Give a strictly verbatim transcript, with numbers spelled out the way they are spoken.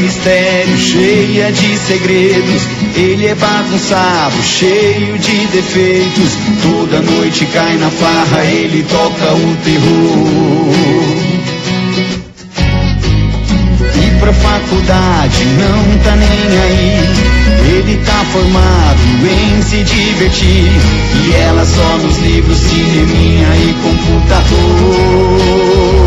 mistério, cheia de segredos. Ele é bagunçado, cheio de defeitos. Toda noite cai na farra, ele toca o terror. E pra faculdade não tá nem aí. Ele tá formado em se divertir. E ela só nos livros, cineminha e computador.